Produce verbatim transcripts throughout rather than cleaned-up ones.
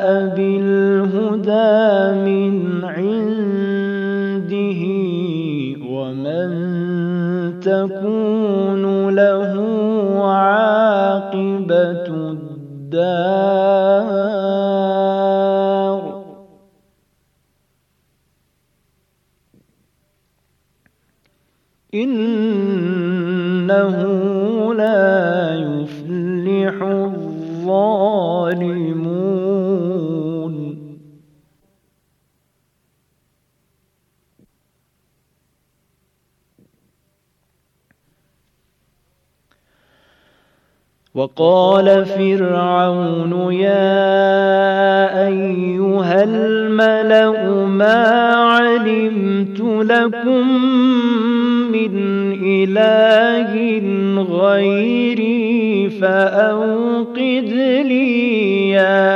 بالهدى من عنده ومن تكون له عاقبة الدار إنه لا يفلح الظالمون. وقال فرعون يا أيها الملأ ما علمت لكم من إله غيري فأوقد لي يا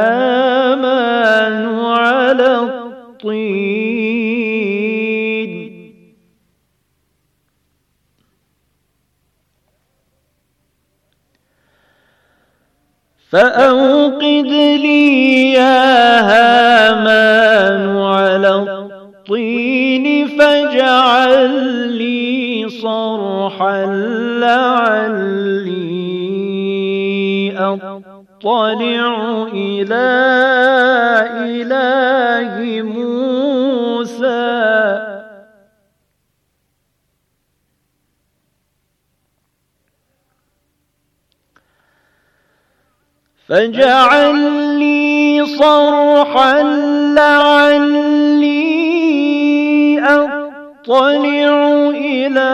هامان على الطين فأوقد لي يا هامان على الطين فاجعل لي صرحا لعلي أطلع إلى إله موسى فاجعل لي صرحا لعلي أطلع إلى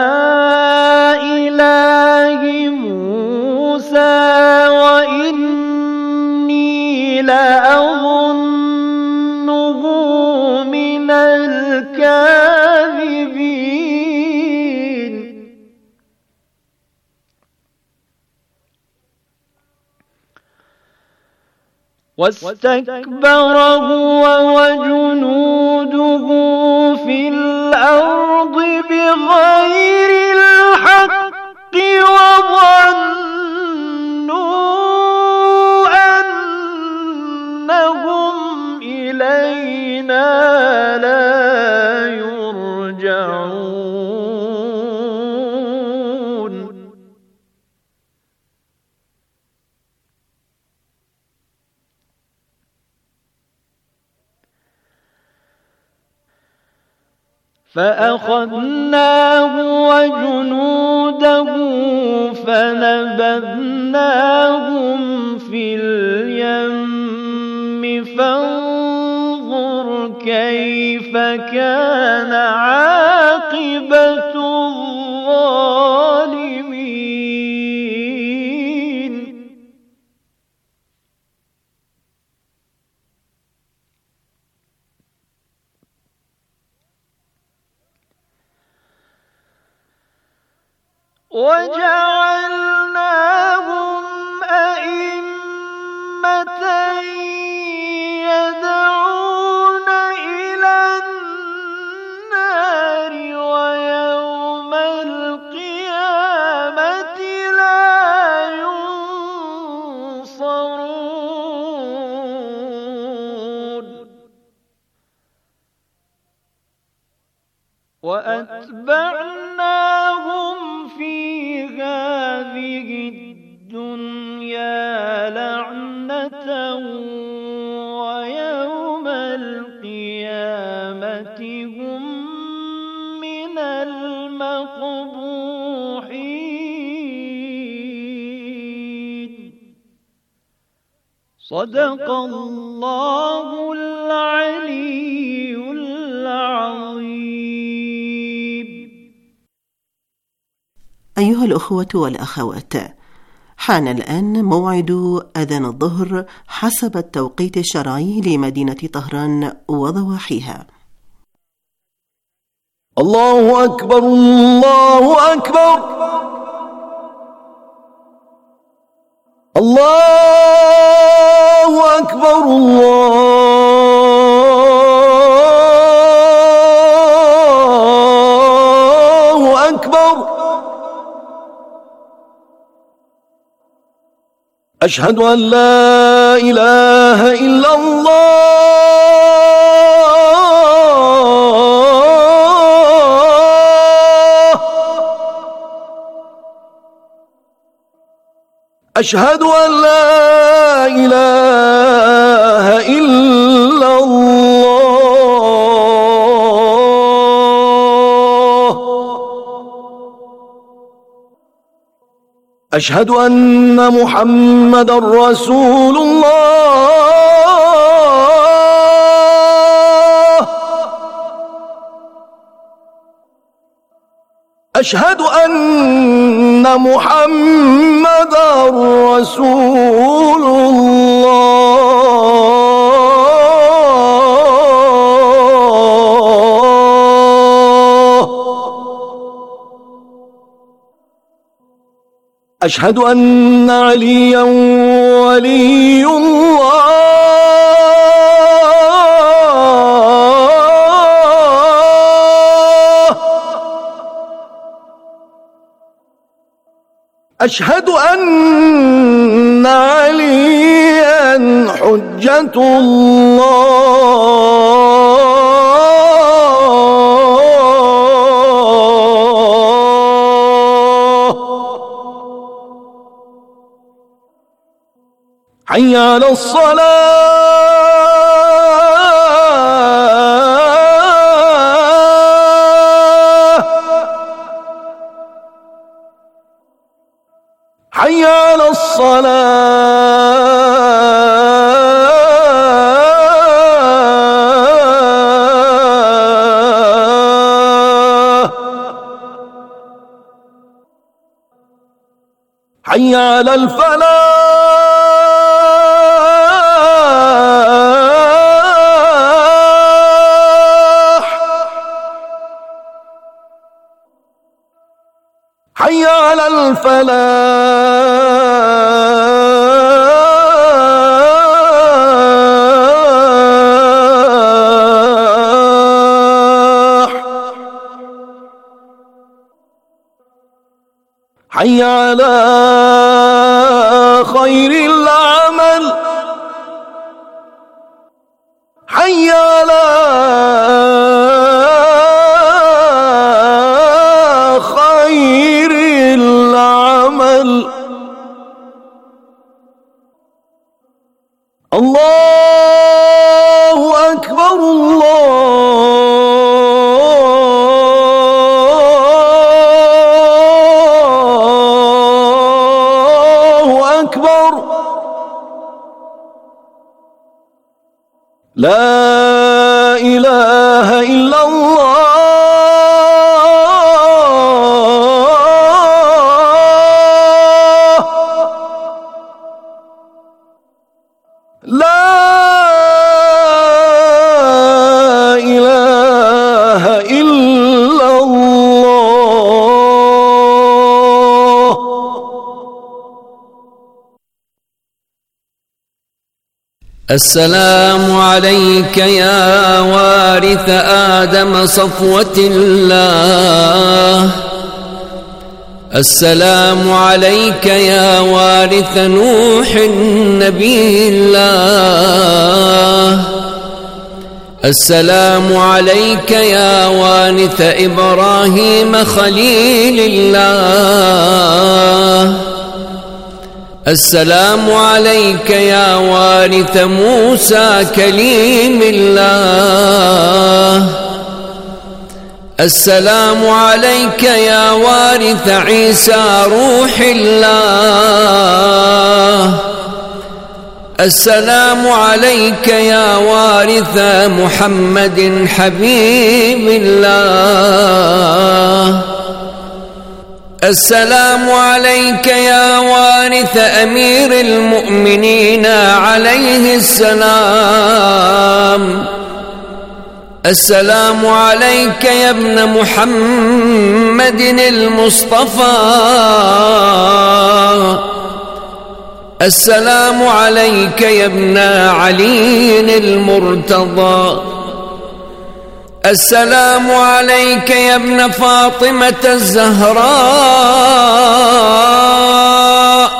إله موسى وإني لأظنه من الكاذبين. واستكبر هو وجنوده في الأرض بغير الحق وظنوا أنهم إلينا لا يرجعون. فأخذناه وجنوده فنبذناهم في اليم فانظر كيف كان عاقبة الظالمين. وجعلناهم أئمة يدعون إلى النار ويوم القيامة لا ينصرون. وأتبعناهم في هذه الدنيا لعنة ويوم القيامة هم من المقبوحين. صدق الله العلي العظيم. أيها الأخوة والأخوات، حان الآن موعد أذان الظهر حسب التوقيت الشرعي لمدينة طهران وضواحيها. الله أكبر الله أكبر الله أكبر الله أكبر. أشهد أن لا إله إلا أشهد أن لا إله إلا الله. أشهد أن محمد رسول الله. أشهد أن محمد رسول الله. أشهد أن عليا ولي الله. أشهد أن عليا حجة الله. حي على الصلاة. حي على الصلاة. حي على الفلاح. حي على الفلاح. حي على خير العمل. حي على خير العمل. الله أكبر الله أكبر. لا إله إلا الله. لا إله إلا الله. السلام عليك يا وارث آدم صفوة الله. السلام عليك يا وارث نوح نبي الله. السلام عليك يا وارث إبراهيم خليل الله. السلام عليك يا وارث موسى كليم الله. السلام عليك يا وارث عيسى روح الله. السلام عليك يا وارث محمد حبيب الله. السلام عليك يا وارث أمير المؤمنين عليه السلام. السلام عليك يا ابن محمد المصطفى. السلام عليك يا ابن علي المرتضى. السلام عليك يا ابن فاطمة الزهراء.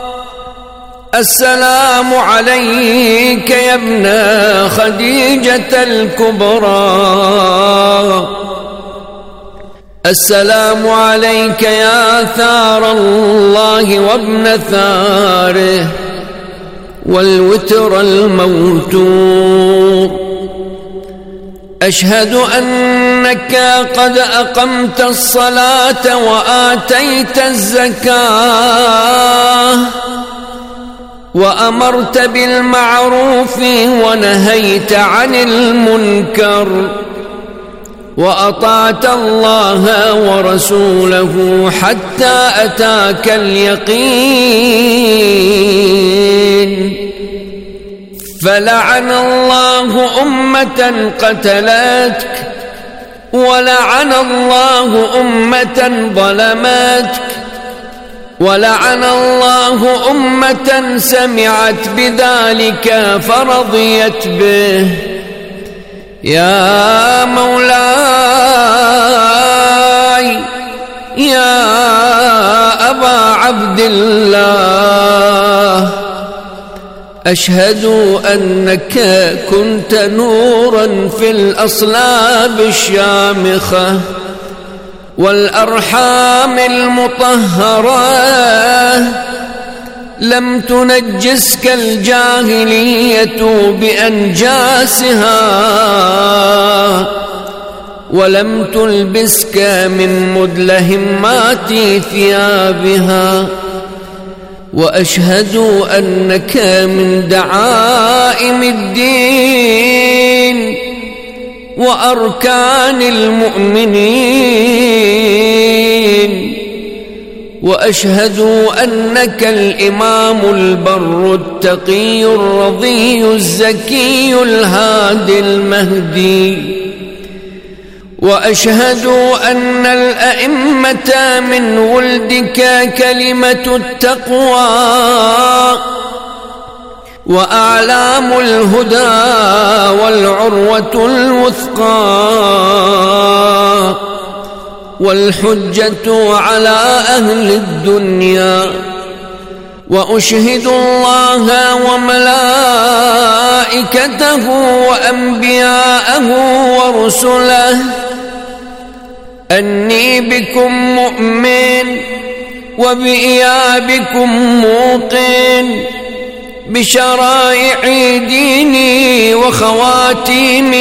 السلام عليك يا ابن خديجة الكبرى. السلام عليك يا ثار الله وابن ثاره والوتر الموتور. أشهد أنك قد أقمت الصلاة وآتيت الزكاة وأمرت بالمعروف ونهيت عن المنكر وأطعت الله ورسوله حتى أتاك اليقين. فلعن الله أمة قتلتك ولعن الله أمة ظلمتك ولعن الله أمة سمعت بذلك فرضيت به. يا مولاي يا أبا عبد الله، أشهد أنك كنت نورا في الأصلاب الشامخة والأرحام المطهرة، لم تنجسك الجاهلية بأنجاسها ولم تلبسك من مدلهمات ثيابها. وأشهد أنك من دعائم الدين وأركان المؤمنين. وأشهد أنك الإمام البر التقي الرضي الزكي الهادي المهدي. وأشهد أن الأئمة من ولدك كلمة التقوى وأعلام الهدى والعروة الوثقى والحجة على أهل الدنيا. وأشهد الله وملائكته وأنبياءه ورسله أني بكم مؤمن وبإيابكم موقن بشرائع ديني وخواتيم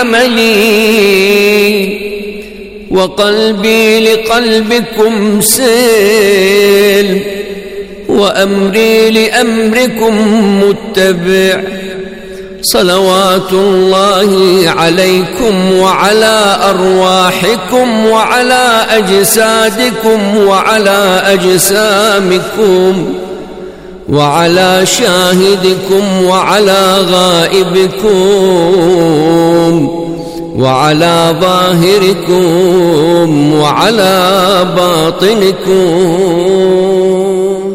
عملي، وقلبي لقلبكم سيل وأمري لأمركم متبع. صلوات الله عليكم وعلى أرواحكم وعلى أجسادكم وعلى أجسامكم وعلى شاهدكم وعلى غائبكم وعلى ظاهركم وعلى باطنكم.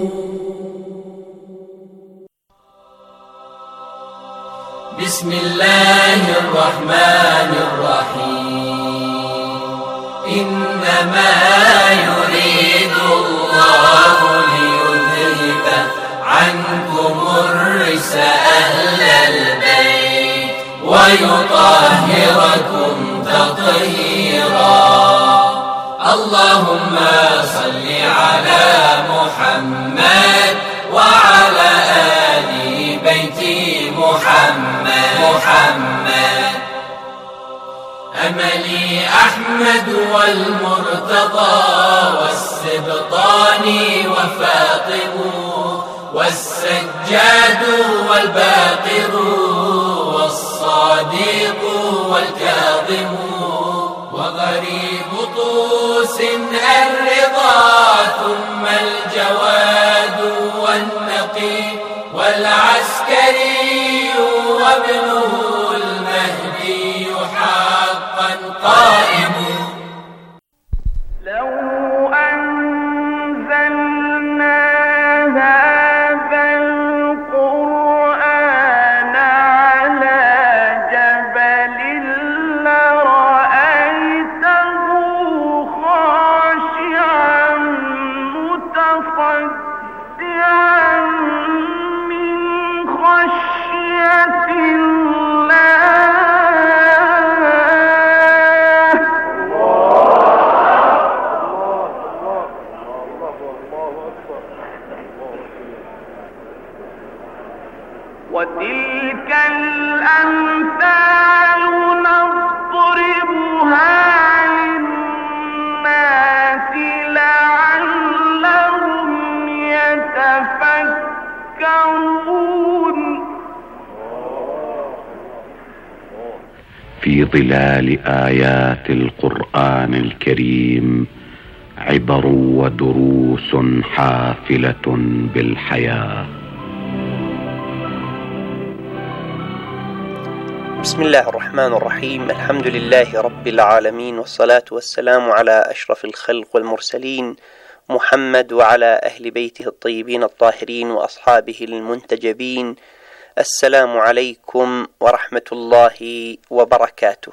بسم الله الرحمن الرحيم. إنما يريد الله ليذهب عنكم الرجس أهل البيت ويطهركم تطهيرا. اللهم صل على محمد وعلى آل بيت محمد محمد. أملي أحمد والمرتضى والسبطان وفاطم والسجاد والباقر والصادق والكاظم وغريب طوس الرضا ثم الجواد والنقي والعسكري وابنه المهدي حقا قائم. لو أنزلنا هذا القرآن على جبل لرأيته خاشعا متصدعا وتلك الأمثال نضربها للناس لعلهم يتفكرون. في ظلال آيات القرآن الكريم عبر ودروس حافلة بالحياة. بسم الله الرحمن الرحيم. الحمد لله رب العالمين، والصلاة والسلام على أشرف الخلق والمرسلين محمد وعلى أهل بيته الطيبين الطاهرين وأصحابه المنتجبين. السلام عليكم ورحمة الله وبركاته.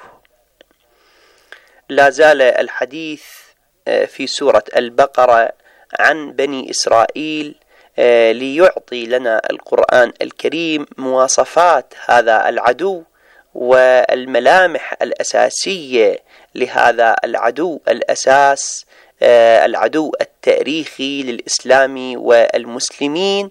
لا زال الحديث في سورة البقرة عن بني إسرائيل، ليعطي لنا القرآن الكريم مواصفات هذا العدو والملامح الأساسية لهذا العدو الأساس، العدو التاريخي للإسلام والمسلمين،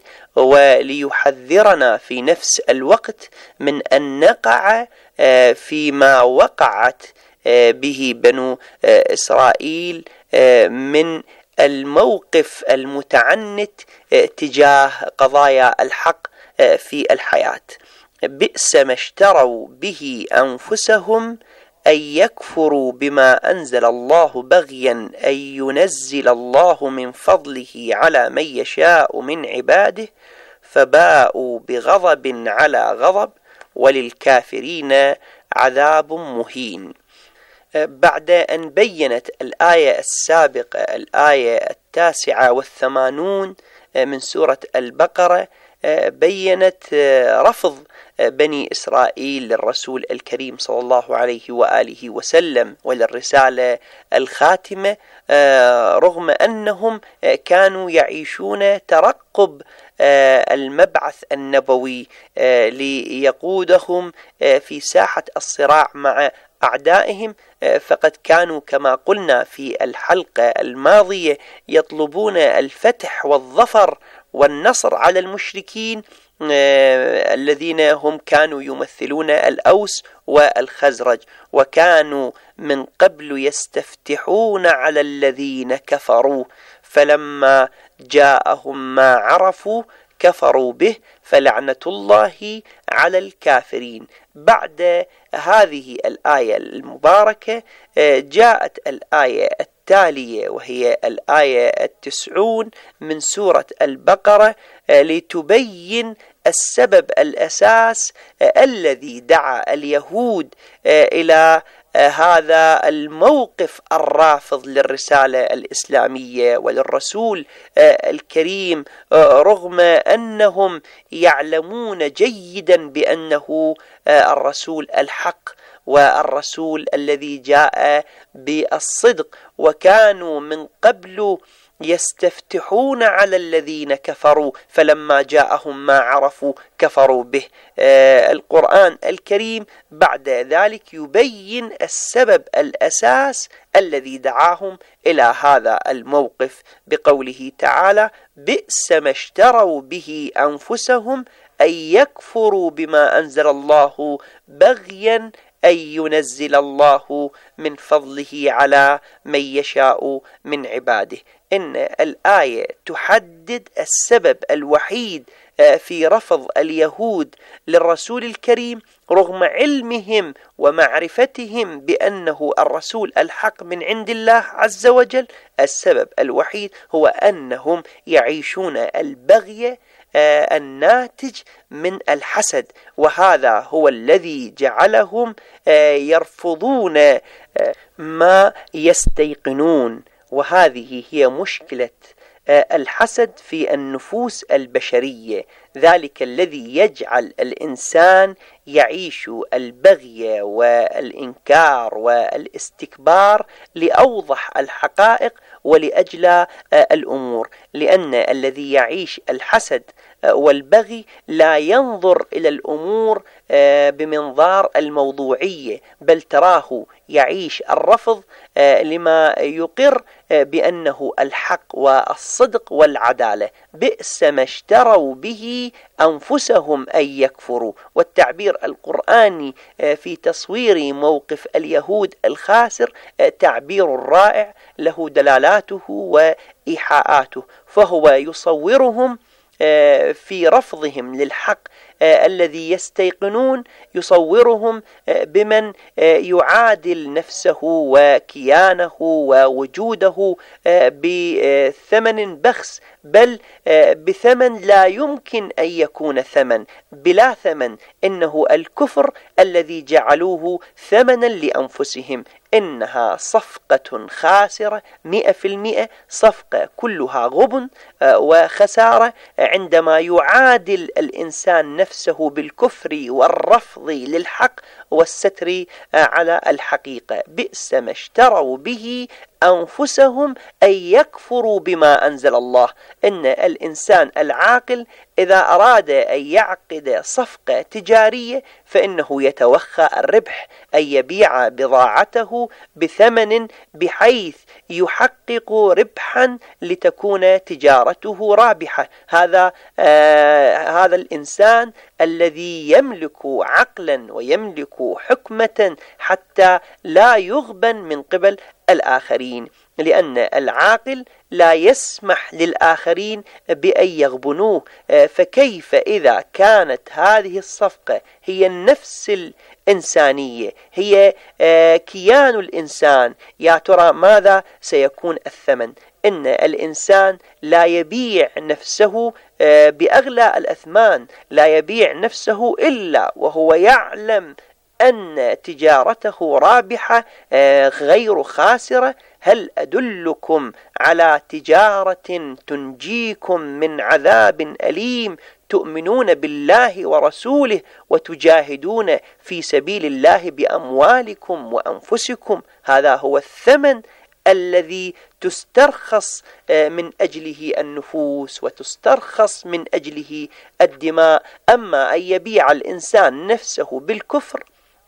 وليحذرنا في نفس الوقت من أن نقع فيما وقعت به بنو إسرائيل من الموقف المتعنت تجاه قضايا الحق في الحياة. بئس ما اشتروا به أنفسهم أن يكفروا بما أنزل الله بغيا أن ينزل الله من فضله على من يشاء من عباده فباءوا بغضب على غضب وللكافرين عذاب مهين. بعد أن بينت الآية السابقة الآية التاسعة والثمانون من سورة البقرة، بينت رفض بني إسرائيل للرسول الكريم صلى الله عليه وآله وسلم وللرسالة الخاتمة، رغم أنهم كانوا يعيشون ترقب المبعث النبوي ليقودهم في ساحة الصراع مع أعدائهم. فقد كانوا كما قلنا في الحلقة الماضية يطلبون الفتح والظفر والنصر على المشركين الذين هم كانوا يمثلون الأوس والخزرج، وكانوا من قبل يستفتحون على الذين كفروا، فلما جاءهم ما عرفوا كفروا به فلعنة الله على الكافرين. بعد هذه الآية المباركة جاءت الآية التالية وهي الآية التسعون من سورة البقرة، لتبين السبب الأساس الذي دعا اليهود إلى هذا الموقف الرافض للرسالة الإسلامية وللرسول الكريم، رغم أنهم يعلمون جيدا بأنه الرسول الحق والرسول الذي جاء بالصدق، وكانوا من قبل يستفتحون على الذين كفروا فلما جاءهم ما عرفوا كفروا به. آه القرآن الكريم بعد ذلك يبين السبب الأساس الذي دعاهم إلى هذا الموقف بقوله تعالى: بئس ما اشتروا به أنفسهم أن يكفروا بما أنزل الله بغيا أن ينزل الله من فضله على من يشاء من عباده. إن الآية تحدد السبب الوحيد في رفض اليهود للرسول الكريم رغم علمهم ومعرفتهم بأنه الرسول الحق من عند الله عز وجل. السبب الوحيد هو أنهم يعيشون البغي الناتج من الحسد، وهذا هو الذي جعلهم يرفضون ما يستيقنون. وهذه هي مشكلة الحسد في النفوس البشرية، ذلك الذي يجعل الإنسان يعيش البغي والإنكار والاستكبار لأوضح الحقائق ولأجل الأمور، لأن الذي يعيش الحسد والبغي لا ينظر إلى الأمور بمنظار الموضوعية، بل تراه يعيش الرفض لما يقر بأنه الحق والصدق والعدالة. بئس ما اشتروا به أنفسهم أن يكفروا. والتعبير القرآني في تصوير موقف اليهود الخاسر تعبير رائع له دلالاته وإيحاءاته، فهو يصورهم في رفضهم للحق الذي يستيقنون، يصورهم بمن يعادل نفسه وكيانه ووجوده بثمن بخس، بل بثمن لا يمكن أن يكون ثمن، بلا ثمن. إنه الكفر الذي جعلوه ثمنا لأنفسهم. إنها صفقة خاسرة مئة في المئة، صفقة كلها غبن وخسارة عندما يعادل الإنسان نفسه بالكفر والرفض للحق والستر على الحقيقة. بئس ما اشتروا به أنفسهم أن يكفروا بما أنزل الله. إن الإنسان العاقل إذا أراد أن يعقد صفقة تجارية فإنه يتوخى الربح، أن يبيع بضاعته بثمن بحيث يحقق ربحا لتكون تجارته رابحة. هذا آه هذا الإنسان الذي يملك عقلا ويملك حكمة حتى لا يغبن من قبل الآخرين، لأن العاقل لا يسمح للآخرين بأن يغبنوه. فكيف إذا كانت هذه الصفقة هي النفس الإنسانية، هي كيان الإنسان، يا ترى ماذا سيكون الثمن؟ إن الإنسان لا يبيع نفسه بأغلى الأثمان، لا يبيع نفسه إلا وهو يعلم أن تجارته رابحة غير خاسرة. هل أدلكم على تجارة تنجيكم من عذاب أليم تؤمنون بالله ورسوله وتجاهدون في سبيل الله بأموالكم وأنفسكم؟ هذا هو الثمن الذي تسترخص من أجله النفوس وتسترخص من أجله الدماء. أما أن يبيع الإنسان نفسه بالكفر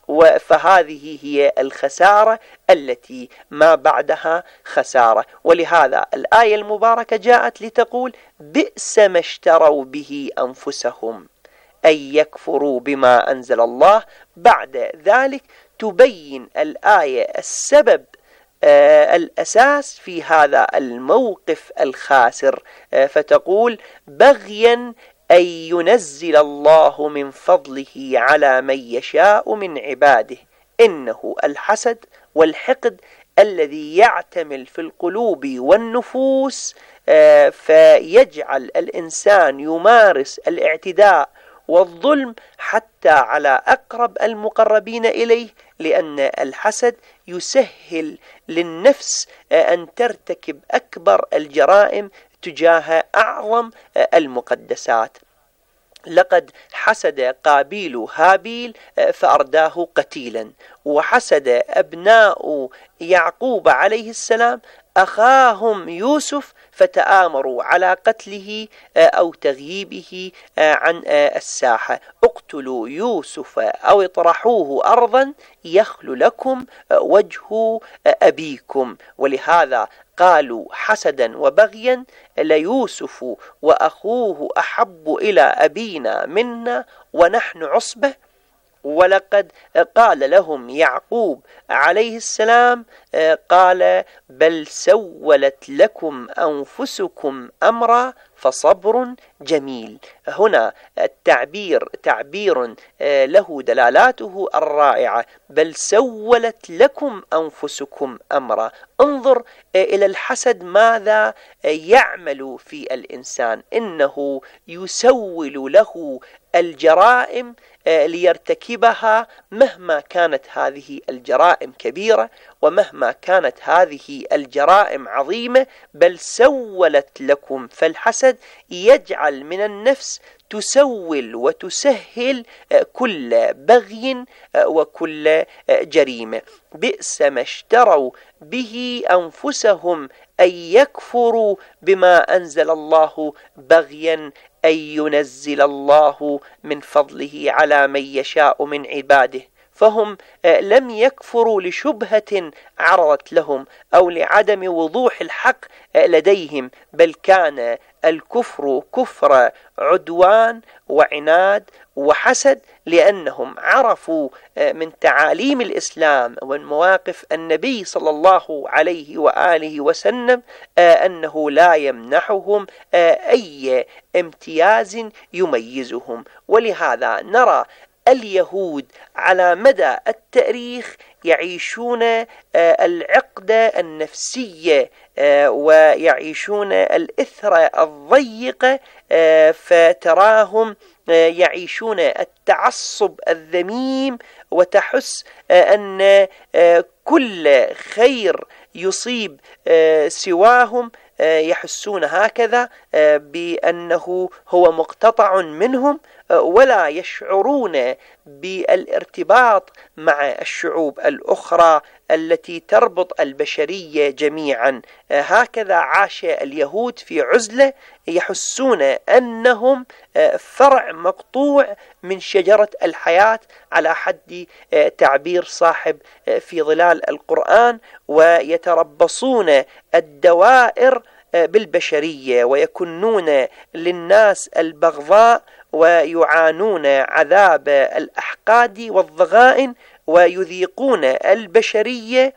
فهذه هي الخسارة التي ما بعدها خسارة. ولهذا الآية المباركة جاءت لتقول بئس ما اشتروا به أنفسهم أن يكفروا بما أنزل الله. بعد ذلك تبين الآية السبب آه الأساس في هذا الموقف الخاسر، آه فتقول بغيا أن ينزل الله من فضله على من يشاء من عباده. إنه الحسد والحقد الذي يعتمل في القلوب والنفوس آه فيجعل الإنسان يمارس الاعتداء والظلم حتى على أقرب المقربين إليه، لأن الحسد يسهل للنفس أن ترتكب أكبر الجرائم تجاه أعظم المقدسات. لقد حسد قابيل هابيل فأرداه قتيلا، وحسد أبناء يعقوب عليه السلام أخاهم يوسف فتآمروا على قتله أو تغييبه عن الساحة. اقتلوا يوسف أو اطرحوه أرضا يخل لكم وجه أبيكم. ولهذا قالوا حسدا وبغيا ليوسف وأخوه أحب إلى أبينا منا ونحن عصبة. ولقد قال لهم يعقوب عليه السلام قال بل سولت لكم أنفسكم أمرا فصبر جميل. هنا التعبير تعبير له دلالاته الرائعة، بل سولت لكم أنفسكم أمرا. انظر إلى الحسد ماذا يعمل في الإنسان، إنه يسول له الجرائم ليرتكبها مهما كانت هذه الجرائم كبيرة ومهما كانت هذه الجرائم عظيمة. بل سولت لكم، فالحسد يجعل من النفس تسول وتسهل كل بغي وكل جريمة. بئس ما اشتروا به أنفسهم أن يكفروا بما أنزل الله بغيا أن ينزل الله من فضله على من يشاء من عباده. فهم لم يكفروا لشبهة عرضت لهم أو لعدم وضوح الحق لديهم، بل كان الكفر كفر عدوان وعناد وحسد، لأنهم عرفوا من تعاليم الإسلام ومن مواقف النبي صلى الله عليه وآله وسلم أنه لا يمنحهم أي امتياز يميزهم. ولهذا نرى اليهود على مدى التاريخ يعيشون العقدة النفسية ويعيشون الإثر الضيقة، فتراهم يعيشون التعصب الذميم، وتحس أن كل خير يصيب سواهم يحسون هكذا بأنه هو مقتطع منهم، ولا يشعرون بالارتباط مع الشعوب الأخرى التي تربط البشرية جميعا. هكذا عاش اليهود في عزلة، يحسون أنهم فرع مقطوع من شجرة الحياة على حد تعبير صاحب في ظلال القرآن، ويتربصون الدوائر بالبشرية ويكونون للناس البغضاء ويعانون عذاب الأحقاد والضغائن، ويذيقون البشرية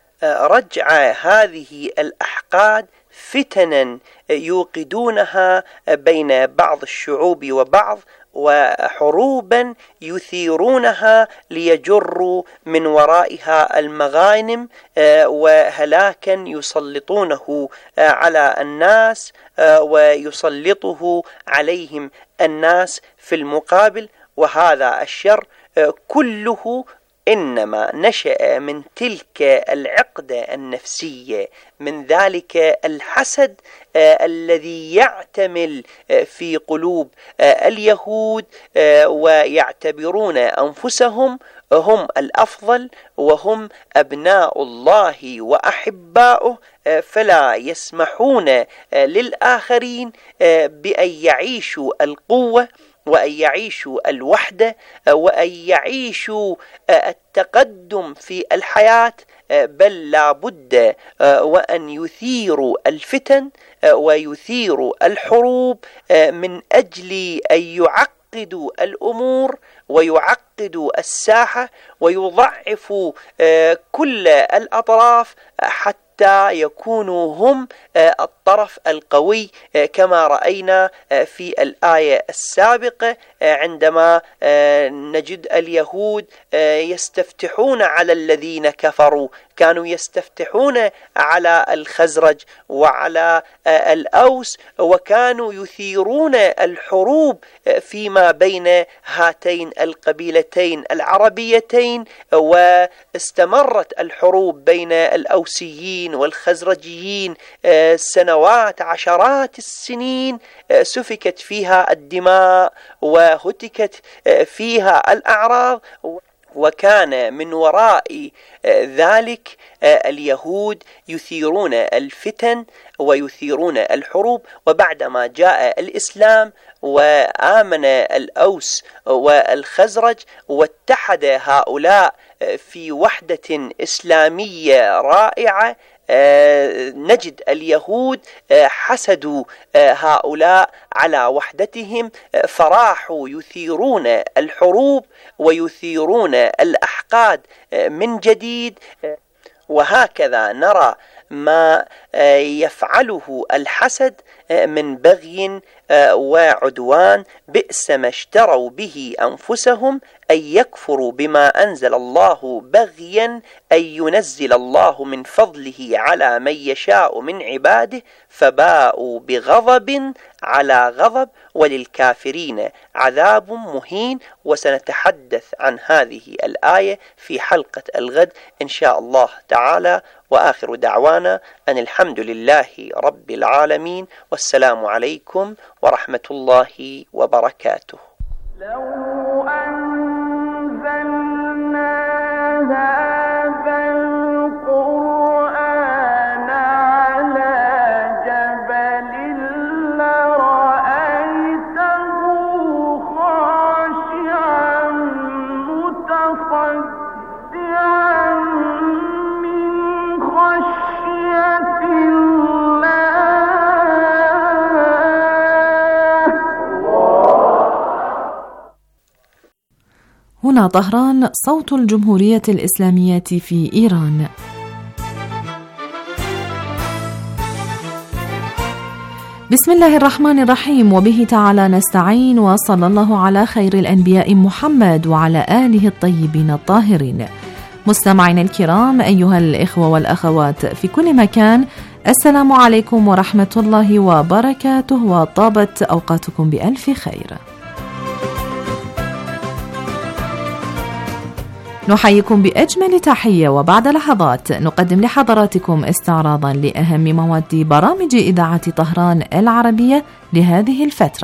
رجع هذه الأحقاد فتنا يوقدونها بين بعض الشعوب وبعض، وحروبا يثيرونها ليجروا من ورائها المغانم، وهلاكا يسلطونه على الناس ويسلطه عليهم الناس في المقابل. وهذا الشر كله إنما نشأ من تلك العقدة النفسية، من ذلك الحسد الذي يعتمل في قلوب اليهود، ويعتبرون أنفسهم هم الأفضل وهم أبناء الله وأحباؤه، فلا يسمحون للآخرين بأن يعيشوا القوة وأن يعيشوا الوحدة وأن يعيشوا التقدم في الحياة، بل لا بد وأن يثيروا الفتن ويثيروا الحروب من أجل أن يعقدوا الأمور ويعقدوا الساحة ويضعفوا كل الأطراف حتى يكونوا هم الطرف القوي، كما رأينا في الآية السابقة عندما نجد اليهود يستفتحون على الذين كفروا، كانوا يستفتحون على الخزرج وعلى الأوس، وكانوا يثيرون الحروب فيما بين هاتين القبيلتين العربيتين، واستمرت الحروب بين الأوسيين والخزرجيين سنوات عشرات السنين، سفكت فيها الدماء وهتكت فيها الأعراض، وكان من وراء ذلك اليهود يثيرون الفتن ويثيرون الحروب. وبعدما جاء الإسلام وآمن الأوس والخزرج واتحد هؤلاء في وحدة إسلامية رائعة، نجد اليهود حسدوا هؤلاء على وحدتهم، فراحوا يثيرون الحروب ويثيرون الأحقاد من جديد. وهكذا نرى ما يفعله الحسد من بغي وعدوان، بئس ما اشتروا به أنفسهم أن يكفروا بما أنزل الله بغيا أن ينزل الله من فضله على من يشاء من عباده، فباءوا بغضب على غضب وللكافرين عذاب مهين. وسنتحدث عن هذه الآية في حلقة الغد إن شاء الله تعالى، وآخر دعوانا أن الحمد لله رب العالمين، والسلام عليكم ورحمة الله وبركاته. لو أنزلنا هذا القرآن على جبل لرأيته هنا طهران، صوت الجمهورية الإسلامية في إيران. بسم الله الرحمن الرحيم، وبه تعالى نستعين، وصلى الله على خير الأنبياء محمد وعلى آله الطيبين الطاهرين. مستمعينا الكرام، أيها الإخوة والأخوات في كل مكان، السلام عليكم ورحمة الله وبركاته، وطابت أوقاتكم بألف خير. نحييكم بأجمل تحية، وبعد لحظات نقدم لحضراتكم استعراضا لأهم مواد برامج إذاعة طهران العربية لهذه الفترة.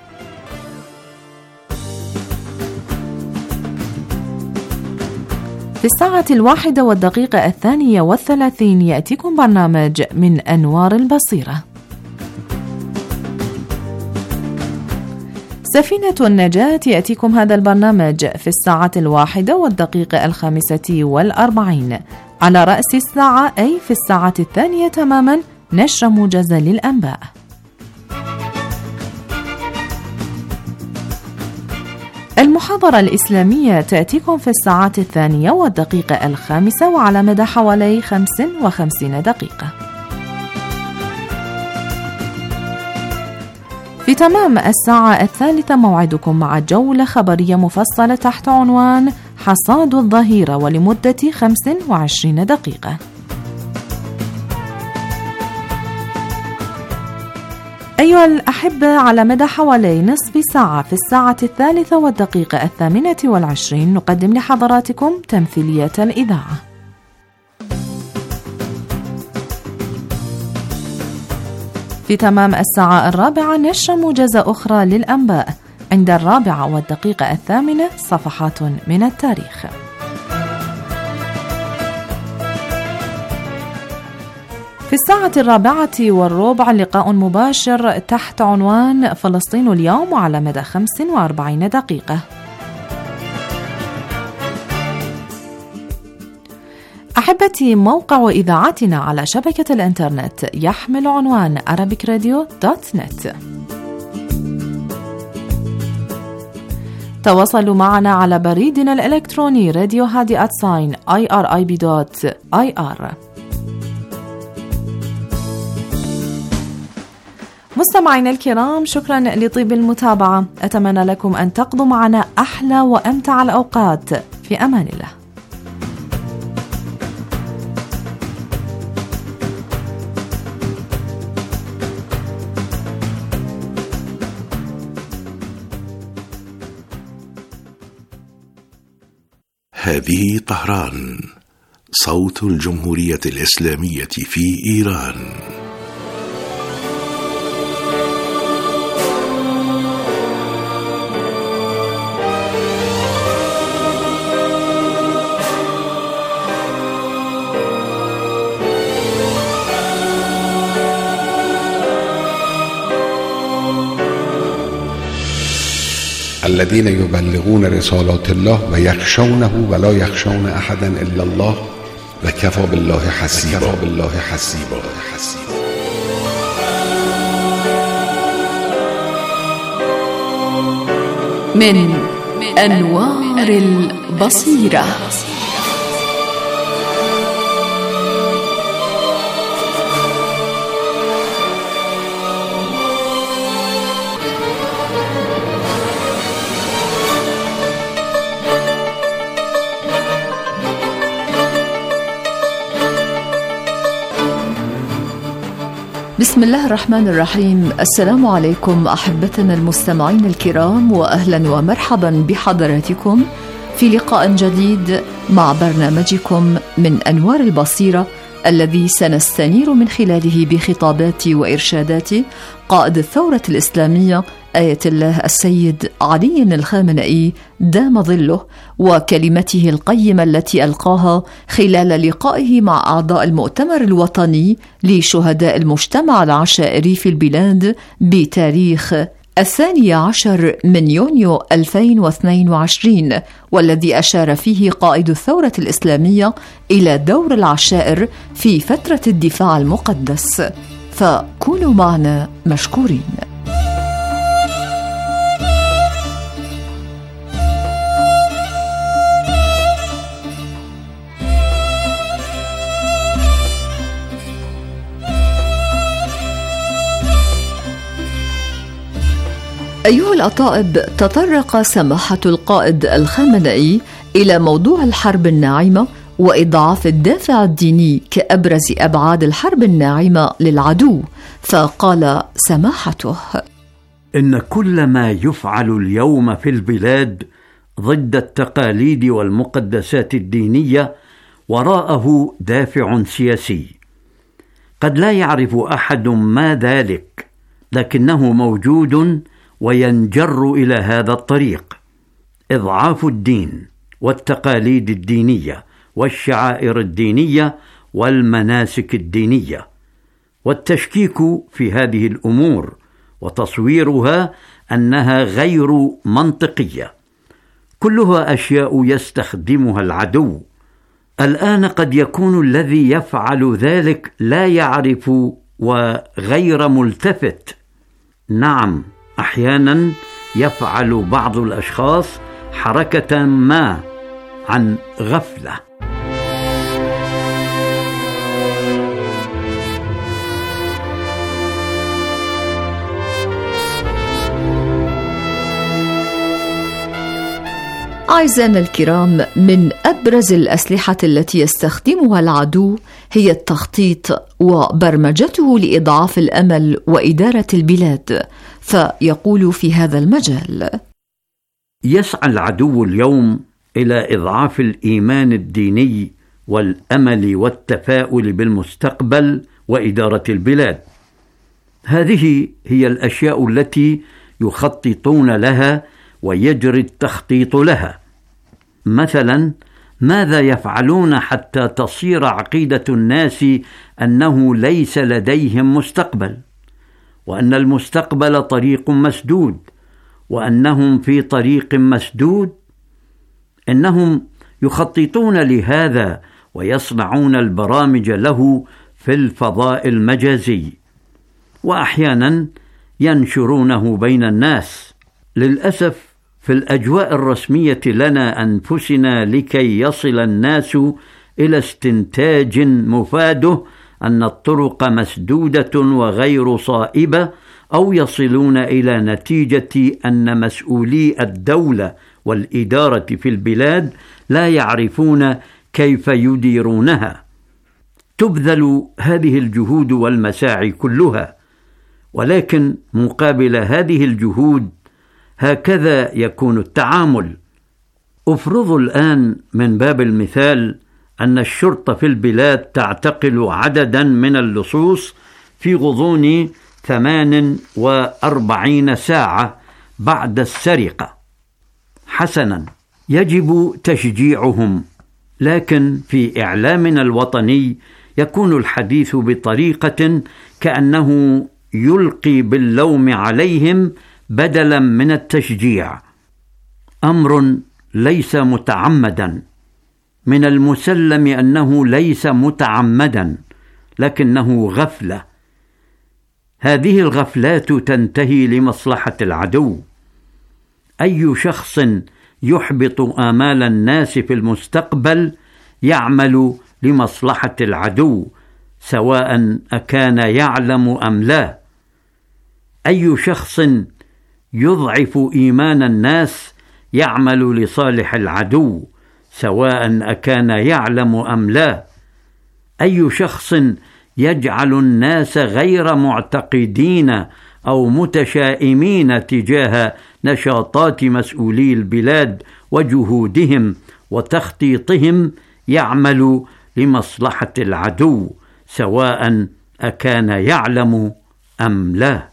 في الساعة الواحدة والدقيقة الثانية والثلاثين يأتيكم برنامج من أنوار البصيرة. سفينة النجاة يأتيكم هذا البرنامج في الساعة الواحدة والدقيقة الخامسة والأربعين. على رأس الساعة، أي في الساعة الثانية تماما، نشر موجز للأنباء. المحاضرة الإسلامية تأتيكم في الساعة الثانية والدقيقة الخامسة، وعلى مدى حوالي خمس وخمسين دقيقة. في تمام الساعة الثالثة موعدكم مع جولة خبرية مفصلة تحت عنوان حصاد الظهيرة، ولمدة خمس وعشرين دقيقة. أيها الأحبة، على مدى حوالي نصف ساعة في الساعة الثالثة والدقيقة الثامنة والعشرين نقدم لحضراتكم تمثيلية الإذاعة. في تمام الساعة الرابعة نشر موجزة أخرى للأنباء. عند الرابعة والدقيقة الثامنة صفحات من التاريخ. في الساعة الرابعة والربع لقاء مباشر تحت عنوان فلسطين اليوم، وعلى مدى خمس وأربعين دقيقة. أحبتي، موقع إذاعتنا على شبكة الإنترنت يحمل عنوان arabic radio دوت نت. تواصلوا معنا على بريدنا الإلكتروني راديو هادي آت ساين آي آر آي بي دوت آي آر. مستمعينا الكرام، شكرا لطيب المتابعة. أتمنى لكم أن تقضوا معنا أحلى وأمتع الأوقات. في أمان الله. هذه طهران، صوت الجمهورية الإسلامية في إيران. الذين يبلغون رسالات الله ويخشونه ولا يخشون أحدا إلا الله وكفى بالله حسيبا. وكفى بالله حسيبا. من أنوار البصيرة. بسم الله الرحمن الرحيم. السلام عليكم أحبتنا المستمعين الكرام، وأهلا ومرحبا بحضراتكم في لقاء جديد مع برنامجكم من أنوار البصيرة، الذي سنستنير من خلاله بخطابات وإرشادات قائد الثورة الإسلامية آية الله السيد علي الخامنئي دام ظله، وكلمته القيمة التي ألقاها خلال لقائه مع أعضاء المؤتمر الوطني لشهداء المجتمع العشائري في البلاد بتاريخ الثاني عشر من يونيو ألفين واثنين وعشرين، والذي أشار فيه قائد الثورة الإسلامية إلى دور العشائر في فترة الدفاع المقدس، فكونوا معنا مشكورين. أيها الأطائب، تطرق سماحة القائد الخامنئي إلى موضوع الحرب الناعمة وإضعاف الدافع الديني كأبرز أبعاد الحرب الناعمة للعدو، فقال سماحته: إن كل ما يفعل اليوم في البلاد ضد التقاليد والمقدسات الدينية وراءه دافع سياسي، قد لا يعرف أحد ما ذلك، لكنه موجود وينجر إلى هذا الطريق: إضعاف الدين والتقاليد الدينية والشعائر الدينية والمناسك الدينية، والتشكيك في هذه الأمور وتصويرها أنها غير منطقية، كلها أشياء يستخدمها العدو. الآن قد يكون الذي يفعل ذلك لا يعرف وغير ملتفت. نعم، أحيانا يفعل بعض الأشخاص حركة ما عن غفلة. أعزائنا الكرام، من أبرز الأسلحة التي يستخدمها العدو هي التخطيط وبرمجته لإضعاف الأمل وإدارة البلاد، فيقول في هذا المجال: يسعى العدو اليوم إلى إضعاف الإيمان الديني والأمل والتفاؤل بالمستقبل وإدارة البلاد. هذه هي الأشياء التي يخططون لها ويجري التخطيط لها. مثلا، ماذا يفعلون حتى تصير عقيدة الناس أنه ليس لديهم مستقبل، وأن المستقبل طريق مسدود، وأنهم في طريق مسدود؟ إنهم يخططون لهذا ويصنعون البرامج له في الفضاء المجازي، وأحيانا ينشرونه بين الناس. للأسف في الأجواء الرسمية لنا أنفسنا لكي يصل الناس إلى استنتاج مفاده أن الطرق مسدودة وغير صائبة، أو يصلون إلى نتيجة أن مسؤولي الدولة والإدارة في البلاد لا يعرفون كيف يديرونها. تبذل هذه الجهود والمساعي كلها، ولكن مقابل هذه الجهود هكذا يكون التعامل. أفرض الآن من باب المثال أن الشرطة في البلاد تعتقل عددا من اللصوص في غضون ثمان وأربعين ساعة بعد السرقة. حسنا، يجب تشجيعهم، لكن في إعلامنا الوطني يكون الحديث بطريقة كأنه يلقي باللوم عليهم بدلا من التشجيع، أمر ليس متعمدا. من المسلم أنه ليس متعمدا، لكنه غفلة. هذه الغفلات تنتهي لمصلحة العدو. أي شخص يحبط آمال الناس في المستقبل يعمل لمصلحة العدو، سواء أكان يعلم أم لا. أي شخص يضعف إيمان الناس يعمل لصالح العدو، سواء أكان يعلم أم لا. أي شخص يجعل الناس غير معتقدين أو متشائمين تجاه نشاطات مسؤولي البلاد وجهودهم وتخطيطهم يعمل لمصلحة العدو، سواء أكان يعلم أم لا.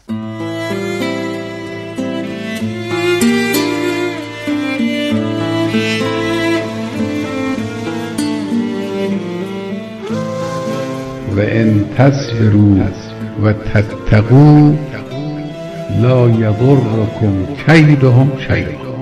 وإن تصبروا وتتقوا لا یضرکم کیدهم شیئا.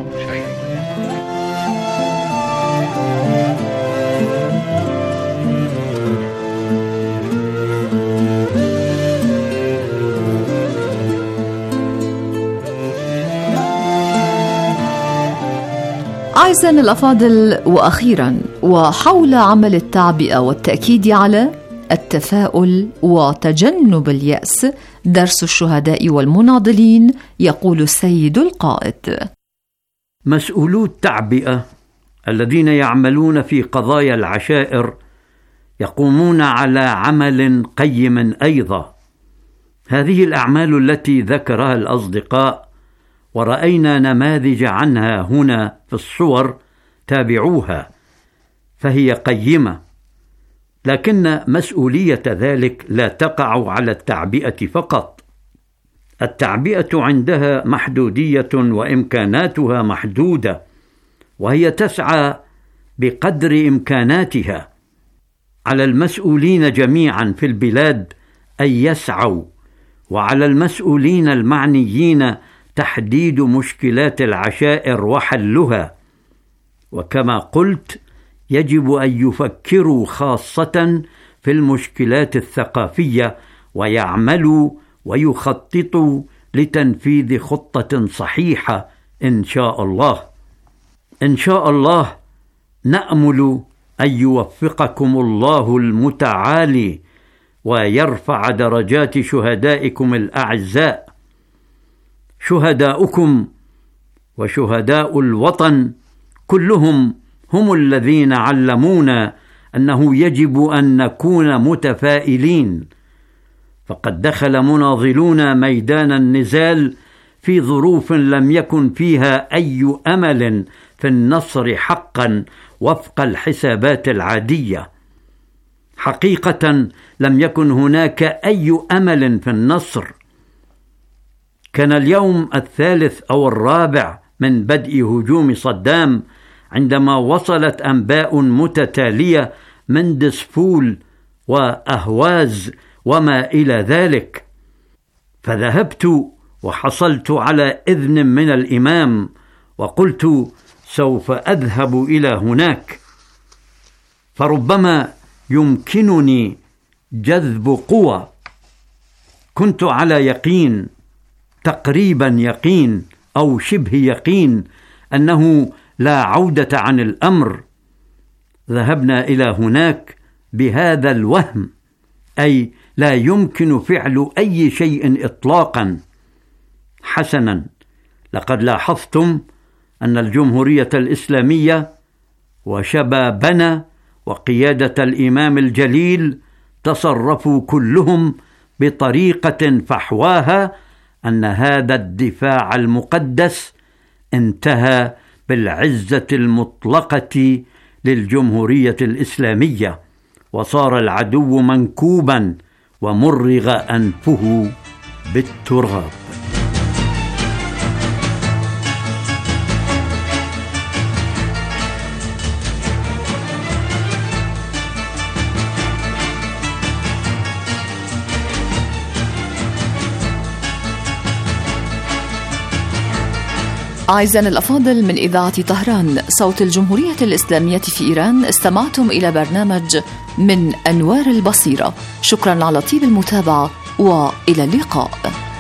أعزائنا الأفاضل، وأخيرا وحول عمل التعبئة والتأكيد على التفاؤل وتجنب اليأس، درس الشهداء والمناضلين، يقول السيد القائد: مسؤولو التعبئة الذين يعملون في قضايا العشائر يقومون على عمل قيم أيضا. هذه الأعمال التي ذكرها الأصدقاء ورأينا نماذج عنها هنا في الصور، تابعوها، فهي قيمة، لكن مسؤولية ذلك لا تقع على التعبئة فقط. التعبئة عندها محدودية وإمكاناتها محدودة، وهي تسعى بقدر إمكاناتها. على المسؤولين جميعا في البلاد أن يسعوا، وعلى المسؤولين المعنيين تحديد مشكلات العشائر وحلها. وكما قلت، يجب أن يفكروا خاصة في المشكلات الثقافية، ويعملوا ويخططوا لتنفيذ خطة صحيحة إن شاء الله. إن شاء الله نأمل أن يوفقكم الله المتعالي ويرفع درجات شهدائكم الأعزاء. شهداؤكم وشهداء الوطن كلهم هم الذين علمونا أنه يجب أن نكون متفائلين، فقد دخل مناضلون ميدان النزال في ظروف لم يكن فيها أي أمل في النصر حقا وفق الحسابات العادية. حقيقة لم يكن هناك أي أمل في النصر. كان اليوم الثالث أو الرابع من بدء هجوم صدام عندما وصلت أنباء متتالية من دسفول وأهواز وما إلى ذلك، فذهبت وحصلت على إذن من الإمام وقلت سوف أذهب إلى هناك، فربما يمكنني جذب قوى. كنت على يقين، تقريبا يقين أو شبه يقين، أنه لا عودة عن الأمر. ذهبنا إلى هناك بهذا الوهم، أي لا يمكن فعل أي شيء إطلاقا. حسنا، لقد لاحظتم أن الجمهورية الإسلامية وشبابنا وقيادة الإمام الجليل تصرفوا كلهم بطريقة فحواها أن هذا الدفاع المقدس انتهى بالعزة المطلقة للجمهورية الإسلامية، وصار العدو منكوبا ومرغ أنفه بالتراب. أعزائنا الأفاضل، من إذاعة طهران صوت الجمهورية الإسلامية في إيران، استمعتم إلى برنامج من أنوار البصيرة. شكرا على طيب المتابعة، وإلى اللقاء.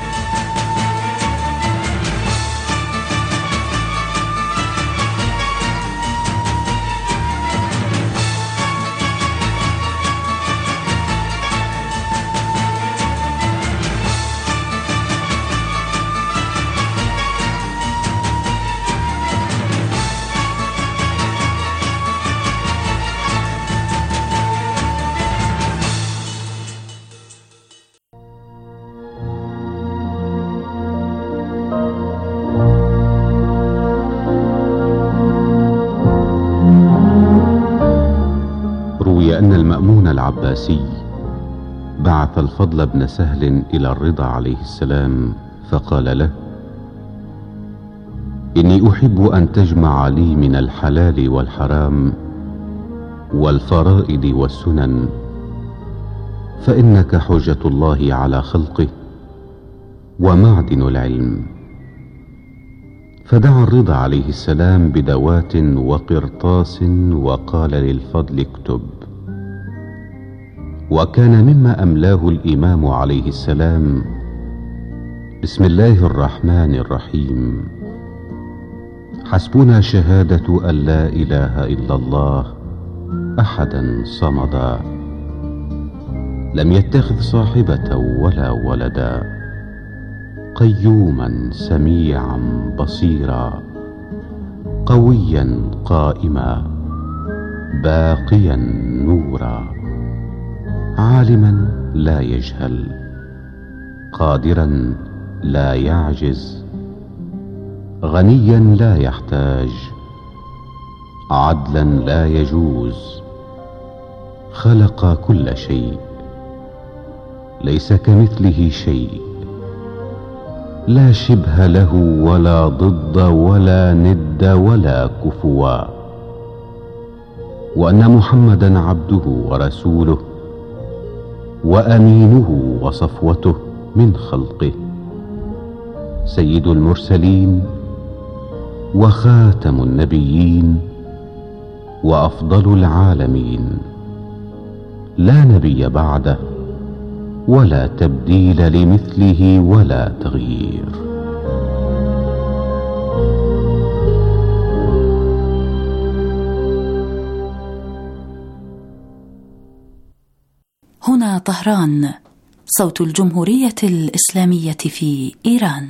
أن المأمون العباسي بعث الفضل بن سهل إلى الرضا عليه السلام فقال له: إني أحب أن تجمع لي من الحلال والحرام والفرائض والسنن، فإنك حجة الله على خلقه، ومعدن العلم. فدعا الرضا عليه السلام بدوات وقرطاس وقال للفضل اكتب. وكان مما أملاه الإمام عليه السلام: بسم الله الرحمن الرحيم، حسبنا شهادة أن لا إله إلا الله أحدا صمدا، لم يتخذ صاحبة ولا ولدا، قيوما سميعا بصيرا، قويا قائما، باقيا نورا، عالما لا يجهل، قادرا لا يعجز، غنيا لا يحتاج، عدلا لا يجوز، خلق كل شيء، ليس كمثله شيء، لا شبه له ولا ضد ولا ند ولا كفوا، وأن محمدا عبده ورسوله وأمينه وصفوته من خلقه، سيد المرسلين وخاتم النبيين وأفضل العالمين، لا نبي بعده ولا تبديل لمثله ولا تغيير. هنا طهران، صوت الجمهورية الإسلامية في إيران.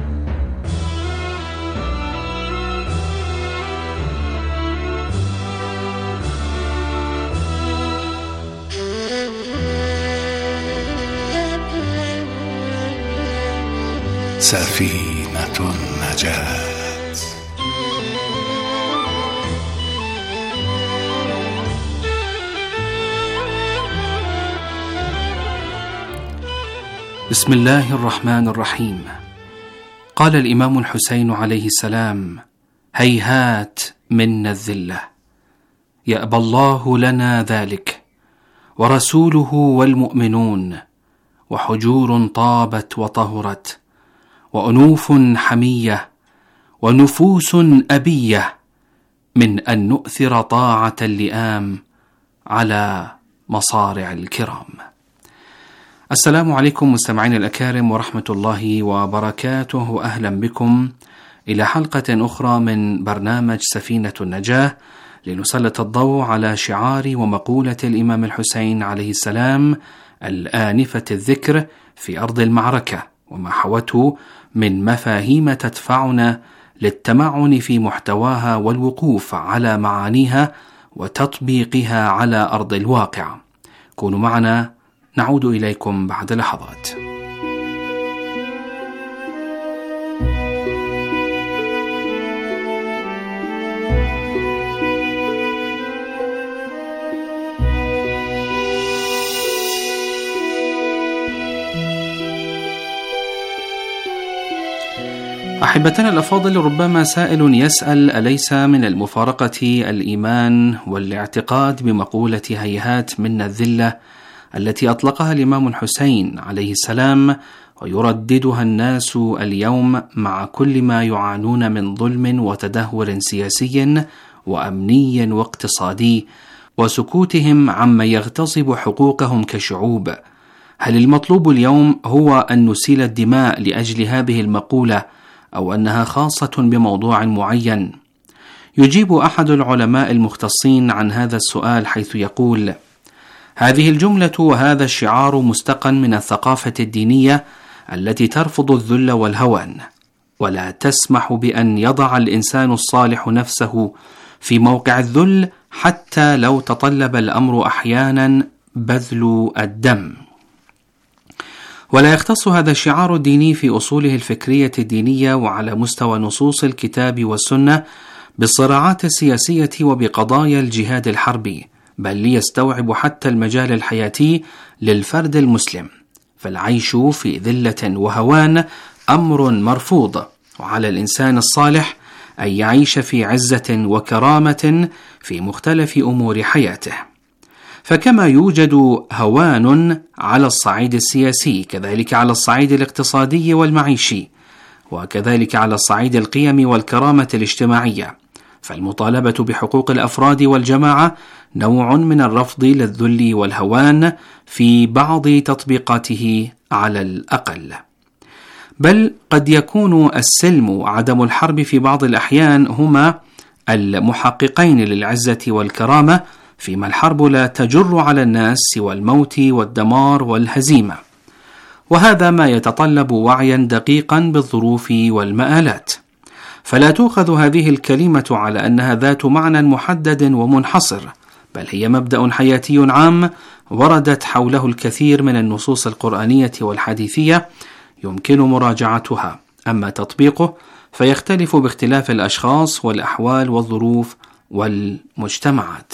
سفينة النجاة. بسم الله الرحمن الرحيم. قال الإمام الحسين عليه السلام: هيهات منا الذلة، يأبى الله لنا ذلك، ورسوله والمؤمنون، وحجور طابت وطهرت، وأنوف حمية، ونفوس أبية، من أن نؤثر طاعة اللئام على مصارع الكرام. السلام عليكم مستمعين الأكارم ورحمة الله وبركاته، وأهلا بكم إلى حلقة أخرى من برنامج سفينة النجاة، لنسلط الضوء على شعار ومقولة الإمام الحسين عليه السلام الآنفة الذكر في أرض المعركة، وما حوته من مفاهيم تدفعنا للتمعن في محتواها والوقوف على معانيها وتطبيقها على أرض الواقع. كونوا معنا، نعود إليكم بعد لحظات. أحبتنا الأفاضل، ربما سائل يسأل: أليس من المفارقة الإيمان والاعتقاد بمقولة هيهات منا الذلة التي أطلقها الإمام الحسين عليه السلام ويرددها الناس اليوم مع كل ما يعانون من ظلم وتدهور سياسي وأمني واقتصادي، وسكوتهم عما يغتصب حقوقهم كشعوب؟ هل المطلوب اليوم هو أن نسيل الدماء لأجل هذه المقولة، أو أنها خاصة بموضوع معين؟ يجيب أحد العلماء المختصين عن هذا السؤال حيث يقول: هذه الجملة وهذا الشعار مستقى من الثقافة الدينية التي ترفض الذل والهوان، ولا تسمح بأن يضع الإنسان الصالح نفسه في موقع الذل حتى لو تطلب الأمر أحيانا بذل الدم. ولا يختص هذا الشعار الديني في أصوله الفكرية الدينية وعلى مستوى نصوص الكتاب والسنة بالصراعات السياسية وبقضايا الجهاد الحربي، بل ليستوعب حتى المجال الحياتي للفرد المسلم. فالعيش في ذلة وهوان أمر مرفوض، وعلى الإنسان الصالح أن يعيش في عزة وكرامة في مختلف أمور حياته. فكما يوجد هوان على الصعيد السياسي، كذلك على الصعيد الاقتصادي والمعيشي، وكذلك على الصعيد القيم والكرامة الاجتماعية. فالمطالبة بحقوق الأفراد والجماعة نوع من الرفض للذل والهوان في بعض تطبيقاته على الأقل. بل قد يكون السلم وعدم الحرب في بعض الأحيان هما المحققين للعزة والكرامة، فيما الحرب لا تجر على الناس سوى الموت والدمار والهزيمة، وهذا ما يتطلب وعيا دقيقا بالظروف والمآلات. فلا تؤخذ هذه الكلمة على أنها ذات معنى محدد ومنحصر، بل هي مبدأ حياتي عام وردت حوله الكثير من النصوص القرآنية والحديثية يمكن مراجعتها. أما تطبيقه فيختلف باختلاف الأشخاص والأحوال والظروف والمجتمعات.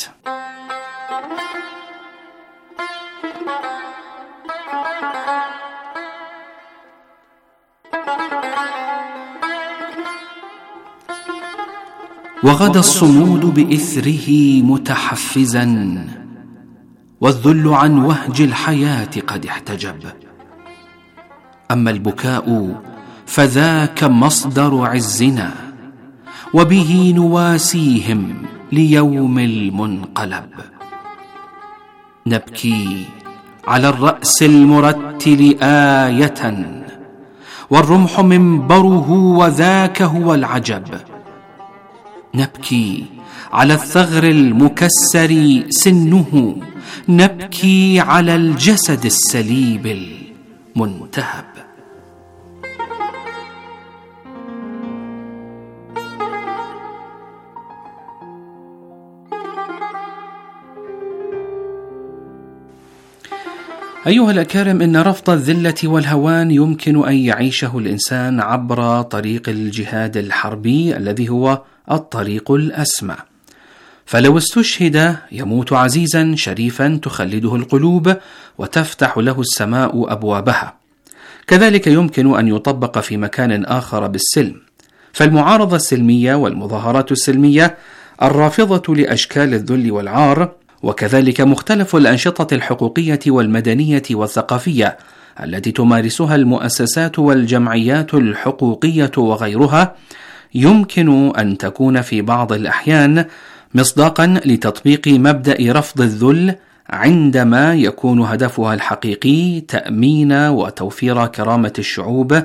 وغدا الصمود بإثره متحفزا، والذل عن وهج الحياة قد احتجب. أما البكاء فذاك مصدر عزنا، وبه نواسيهم ليوم المنقلب. نبكي على الرأس المرتل آية، والرمح منبره وذاك هو العجب. نبكي على الثغر المكسر سنه، نبكي على الجسد السليب المنتهب. أيها الأكارم، إن رفض الذلة والهوان يمكن أن يعيشه الإنسان عبر طريق الجهاد الحربي الذي هو الطريق الأسمى. فلو استشهد يموت عزيزا شريفا تخلده القلوب وتفتح له السماء أبوابها. كذلك يمكن أن يطبق في مكان آخر بالسلم. فالمعارضة السلمية والمظاهرات السلمية الرافضة لأشكال الذل والعار، وكذلك مختلف الأنشطة الحقوقية والمدنية والثقافية التي تمارسها المؤسسات والجمعيات الحقوقية وغيرها، يمكن أن تكون في بعض الأحيان مصداقا لتطبيق مبدأ رفض الذل، عندما يكون هدفها الحقيقي تأمين وتوفير كرامة الشعوب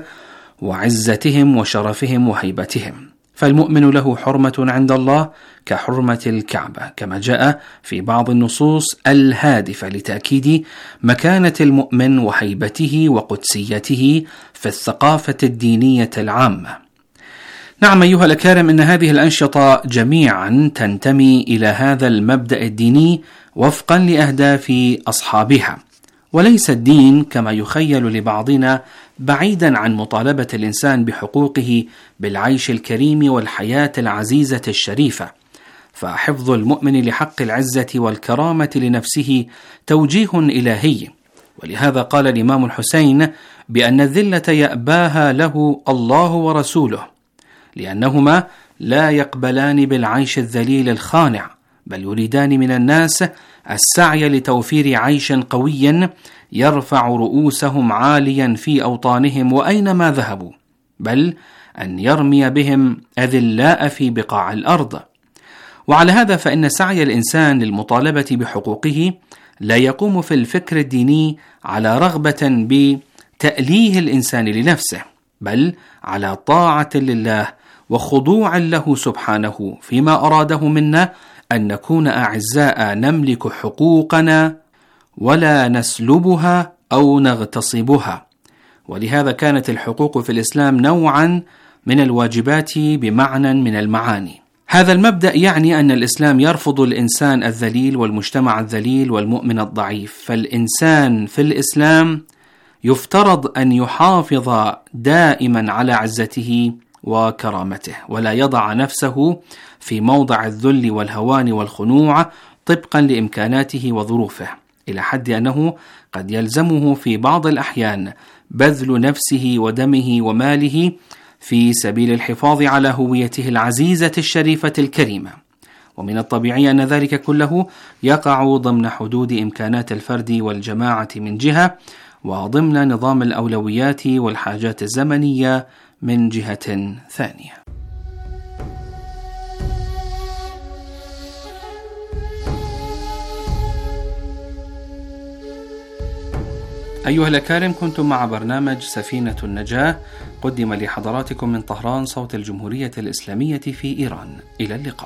وعزتهم وشرفهم وهيبتهم. فالمؤمن له حرمة عند الله كحرمة الكعبة، كما جاء في بعض النصوص الهادفة لتأكيد مكانة المؤمن وهيبته وقدسيته في الثقافة الدينية العامة. نعم أيها الأكارم، إن هذه الأنشطة جميعا تنتمي إلى هذا المبدأ الديني وفقا لأهداف أصحابها، وليس الدين كما يخيل لبعضنا بعيدا عن مطالبة الإنسان بحقوقه بالعيش الكريم والحياة العزيزة الشريفة. فحفظ المؤمن لحق العزة والكرامة لنفسه توجيه إلهي، ولهذا قال الإمام الحسين بأن الذلة يأباها له الله ورسوله، لأنهما لا يقبلان بالعيش الذليل الخانع، بل يريدان من الناس السعي لتوفير عيش قوي يرفع رؤوسهم عاليا في أوطانهم وأينما ذهبوا، بل أن يرمي بهم أذلاء في بقاع الأرض. وعلى هذا فإن سعي الإنسان للمطالبة بحقوقه لا يقوم في الفكر الديني على رغبة بتأليه الإنسان لنفسه، بل على طاعة لله وخضوع له سبحانه فيما أراده منا أن نكون أعزاء نملك حقوقنا ولا نسلبها أو نغتصبها. ولهذا كانت الحقوق في الإسلام نوعا من الواجبات بمعنى من المعاني. هذا المبدأ يعني أن الإسلام يرفض الإنسان الذليل والمجتمع الذليل والمؤمن الضعيف. فالإنسان في الإسلام يفترض أن يحافظ دائما على عزته وكرامته، ولا يضع نفسه في موضع الذل والهوان والخنوع طبقا لإمكاناته وظروفه، إلى حد أنه قد يلزمه في بعض الأحيان بذل نفسه ودمه وماله في سبيل الحفاظ على هويته العزيزة الشريفة الكريمة. ومن الطبيعي أن ذلك كله يقع ضمن حدود إمكانات الفرد والجماعة من جهة، وضمن نظام الأولويات والحاجات الزمنية من جهة ثانية. أيها الأكارم، كنتم مع برنامج سفينة النجاة، قدم لحضراتكم من طهران صوت الجمهورية الإسلامية في إيران. إلى اللقاء.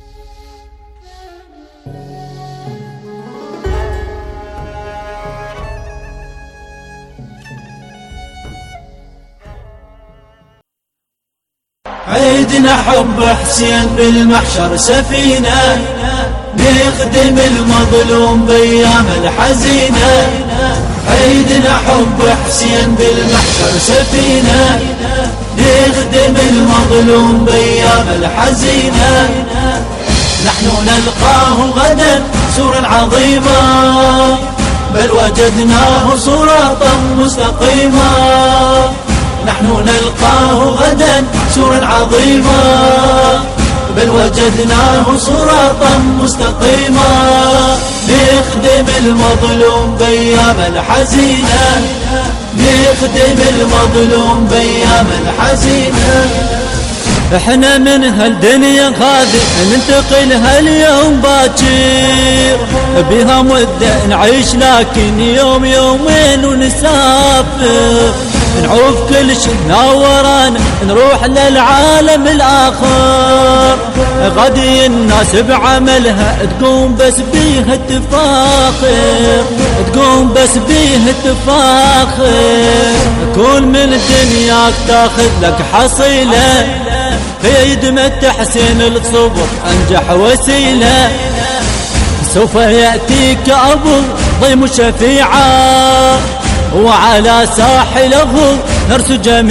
عيدنا حب حسين بالمحشر سفينة، نخدم المظلوم بأيام الحزينة. عيدنا حب حسين بالمحشر سفينة، نخدم المظلوم بأيام الحزينة. نحن نلقاه غدا سورا عظيما، بل وجدناه صراطا مستقيما. نحن نلقاه غدا سورا عظيما، بل وجدناه صراطا مستقيما. نخدم المظلوم بأيام الحزينة، نخدم المظلوم بأيام الحزينة. احنا من هالدنيا هذه ننتقل هاليوم باكر، بها مدة نعيش لكن يوم يومين ونسافر. نعوف كل شيء ورانا نروح للعالم الآخر. غدي الناس بعملها تقوم بس بيها تفاخر، تقوم بس بيها تفاخر. كل من دنياك تاخذ لك حصيلة، في يدمة حسين الصبر أنجح وسيلة. سوف يأتيك أبو ضيم شفيعا، وعلى ساحله نرس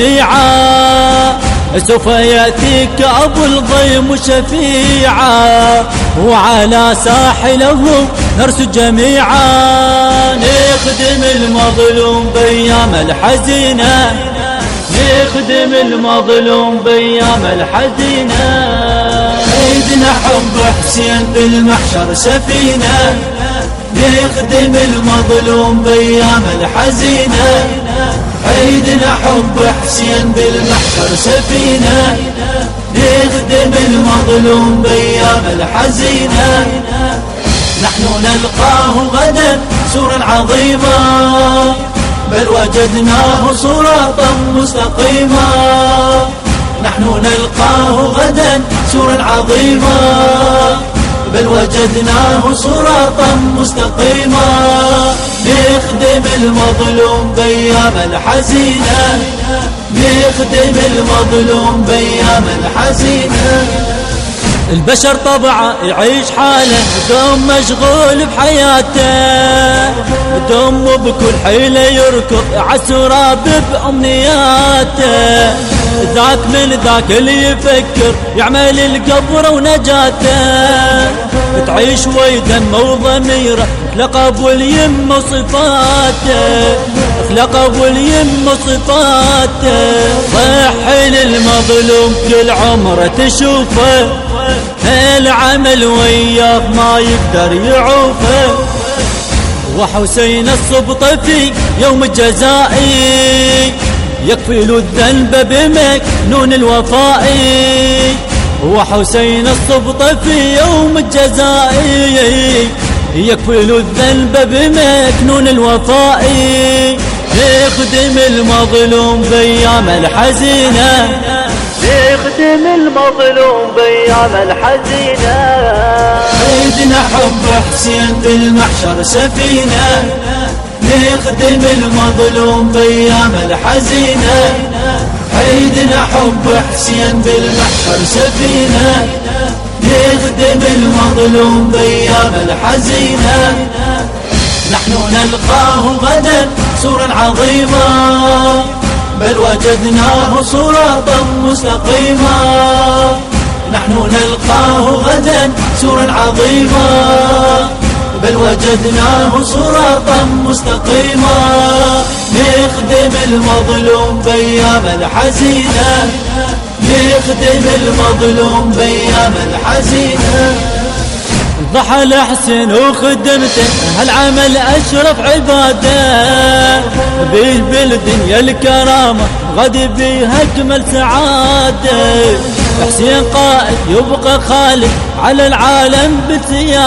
جميعا. سوف يأتيك أبو الضيم شفيعا، وعلى ساحله نرس جميعا. نخدم المظلوم بأيام الحزينة، نخدم المظلوم بأيام الحزينة. عيدنا حب حسين بالمحشر سفينة، نخدم المظلوم بأيام الحزينة. عيدنا حب حسين بالمحشر سفينة، نخدم المظلوم بأيام الحزينة. نحن نلقاه غدا سورا عظيما، بل وجدناه صراطا مستقيما. نحن نلقاه غدا سورا عظيما، بل وجدناه صراطا مستقيما. نخدم المظلوم بأيام الحزينة، نخدم المظلوم بأيام الحزينة. البشر طبعا يعيش حاله دوم مشغول بحياته، دوم بكل حيلة يركض عالسراب بأمنياته. ذاك من ذاك اللي يفكر يعمل القبر ونجاته، تعيش ويدمه وضميره خلق ابو اليم وصفاته، خلق ابو اليم وصفاته. ضحي للمظلوم كل عمره تشوفه، العمل وياه ما يقدر يعوفه. وحسين الصبط في يوم الجزائي، يكفي له الذنب بمكنون الوفائي. وحسين الصبط في يوم الجزائي، يكفي له الذنب بمكنون الوفائي. يخدم المظلوم بأيام الحزينة، يخدم المظلوم بأيام الحزينة. عيدنا حب حسين بالمحشر سفينة، نخدم المظلوم بأيام الحزينة. عيدنا حب حسين بالمحشر سفينة، نخدم المظلوم بأيام الحزينة. نحن نلقاه غدا سورا عظيما، بل وجدناه صراطا مستقيما. نحن نلقاه غدا سورا عظيما، بل وجدناه صراطا مستقيما. نخدم المظلوم بأيام الحزينة، نخدم المظلوم بأيام الحزينة. ضحى الحسين وخدمته هالعمل أشرف عباده، بيه بالدنيا الكرامة غد بيه أجمل سعادة. حسين قائد يبقى خالد على العالم بسيادة.